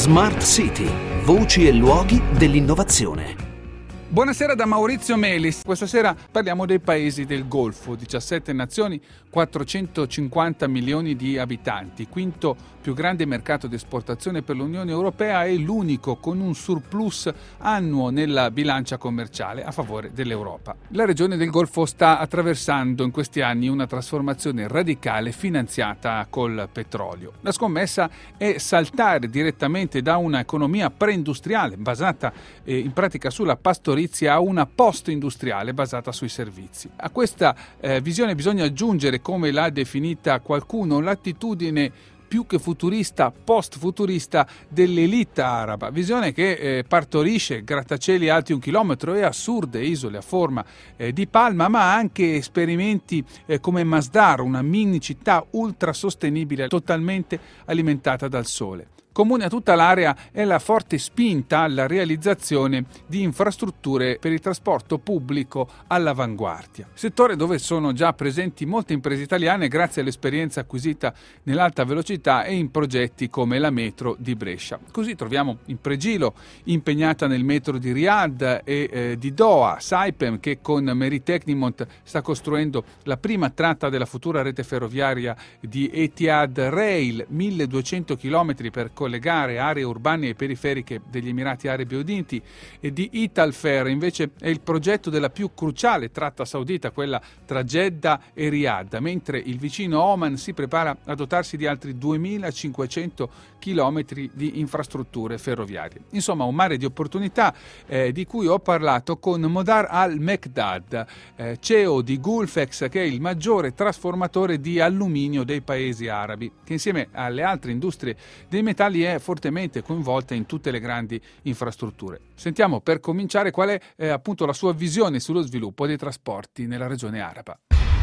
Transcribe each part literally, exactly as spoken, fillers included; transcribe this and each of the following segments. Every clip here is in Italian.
Smart City, voci e luoghi dell'innovazione. Buonasera da Maurizio Melis. Questa sera parliamo dei paesi del Golfo, diciassette nazioni, quattrocentocinquanta milioni di abitanti, quinto più grande mercato di esportazione per l'Unione Europea e l'unico con un surplus annuo nella bilancia commerciale a favore dell'Europa. La regione del Golfo sta attraversando in questi anni una trasformazione radicale finanziata col petrolio. La scommessa è saltare direttamente da una economia preindustriale basata eh, in pratica sulla pastorizia a una post-industriale basata sui servizi. A questa eh, visione bisogna aggiungere, come l'ha definita qualcuno, l'attitudine più che futurista, post-futurista dell'elite araba, visione che eh, partorisce grattacieli alti un chilometro e assurde isole a forma eh, di palma, ma anche esperimenti eh, come Masdar, una mini città ultra sostenibile totalmente alimentata dal sole. Comune a tutta l'area è la forte spinta alla realizzazione di infrastrutture per il trasporto pubblico all'avanguardia, settore dove sono già presenti molte imprese italiane grazie all'esperienza acquisita nell'alta velocità e in progetti come la metro di Brescia. Così troviamo in pregilo, impegnata nel metro di Riyadh e eh, di Doha, Saipem, che con Meritechnimont sta costruendo la prima tratta della futura rete ferroviaria di Etihad Rail, milleduecento chilometri per collegare aree urbane e periferiche degli Emirati Arabi Uniti, e di Italfer invece è il progetto della più cruciale tratta saudita, quella tra Jeddah e Riyadh, mentre il vicino Oman si prepara a dotarsi di altri duemilacinquecento chilometri di infrastrutture ferroviarie. Insomma, un mare di opportunità eh, di cui ho parlato con Modar Al-Mekdad, eh, C E O di Gulfex, che è il maggiore trasformatore di alluminio dei paesi arabi, che insieme alle altre industrie dei metalli è fortemente coinvolta in tutte le grandi infrastrutture. Sentiamo per cominciare qual è eh, appunto la sua visione sullo sviluppo dei trasporti nella regione araba.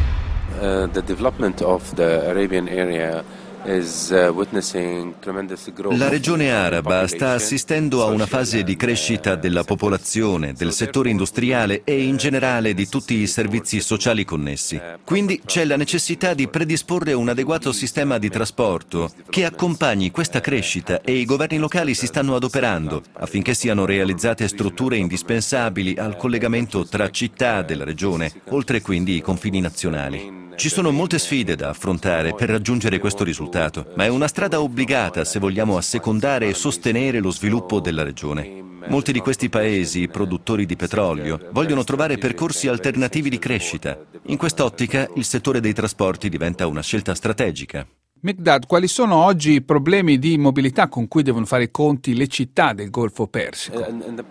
Uh, the development of the Arabian area is uh, witnessing tremendous growth. La regione araba sta assistendo a una fase di crescita della popolazione, del settore industriale e in generale di tutti i servizi sociali connessi. Quindi c'è la necessità di predisporre un adeguato sistema di trasporto che accompagni questa crescita, e i governi locali si stanno adoperando affinché siano realizzate strutture indispensabili al collegamento tra città della regione, oltre quindi i confini nazionali. Ci sono molte sfide da affrontare per raggiungere questo risultato, ma è una strada obbligata se vogliamo assecondare e sostenere lo sviluppo della regione. Molti di questi paesi, produttori di petrolio, vogliono trovare percorsi alternativi di crescita. In quest'ottica, il settore dei trasporti diventa una scelta strategica. Mekdad, quali sono oggi i problemi di mobilità con cui devono fare i conti le città del Golfo Persico?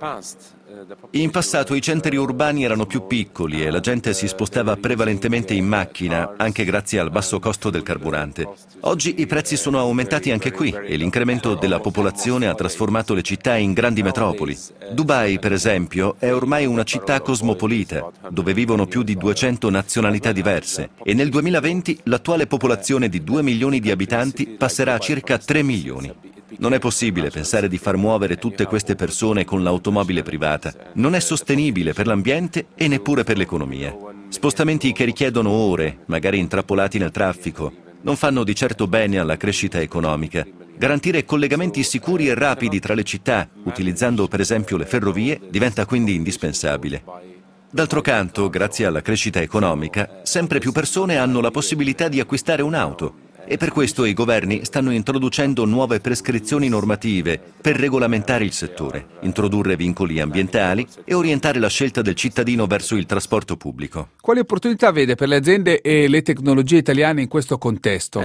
In passato i centri urbani erano più piccoli e la gente si spostava prevalentemente in macchina, anche grazie al basso costo del carburante. Oggi i prezzi sono aumentati anche qui e l'incremento della popolazione ha trasformato le città in grandi metropoli. Dubai, per esempio, è ormai una città cosmopolita, dove vivono più di duecento nazionalità diverse, e nel duemilaventi l'attuale popolazione di due milioni di abitanti passerà a circa tre milioni. Non è possibile pensare di far muovere tutte queste persone con l'automobile privata. Non è sostenibile per l'ambiente e neppure per l'economia. Spostamenti che richiedono ore, magari intrappolati nel traffico, non fanno di certo bene alla crescita economica. Garantire collegamenti sicuri e rapidi tra le città, utilizzando per esempio le ferrovie, diventa quindi indispensabile. D'altro canto, grazie alla crescita economica, sempre più persone hanno la possibilità di acquistare un'auto. E per questo i governi stanno introducendo nuove prescrizioni normative per regolamentare il settore, introdurre vincoli ambientali e orientare la scelta del cittadino verso il trasporto pubblico. Quali opportunità vede per le aziende e le tecnologie italiane in questo contesto?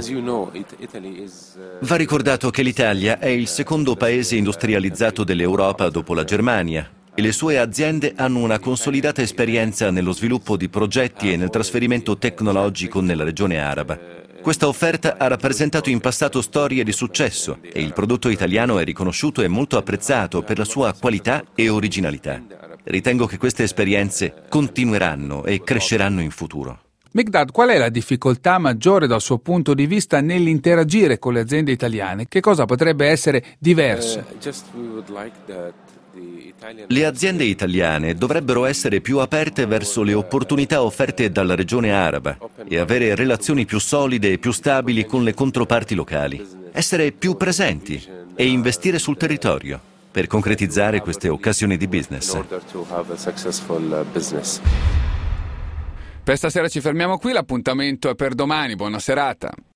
Va ricordato che l'Italia è il secondo paese industrializzato dell'Europa dopo la Germania, e le sue aziende hanno una consolidata esperienza nello sviluppo di progetti e nel trasferimento tecnologico nella regione araba. Questa offerta ha rappresentato in passato storie di successo e il prodotto italiano è riconosciuto e molto apprezzato per la sua qualità e originalità. Ritengo che queste esperienze continueranno e cresceranno in futuro. Mekdad, qual è la difficoltà maggiore dal suo punto di vista nell'interagire con le aziende italiane? Che cosa potrebbe essere diverso? Le aziende italiane dovrebbero essere più aperte verso le opportunità offerte dalla regione araba e avere relazioni più solide e più stabili con le controparti locali. Essere più presenti. e investire sul territorio per concretizzare queste occasioni di business. in order to have a successful uh, business. Per stasera ci fermiamo qui, l'appuntamento è per domani, buona serata.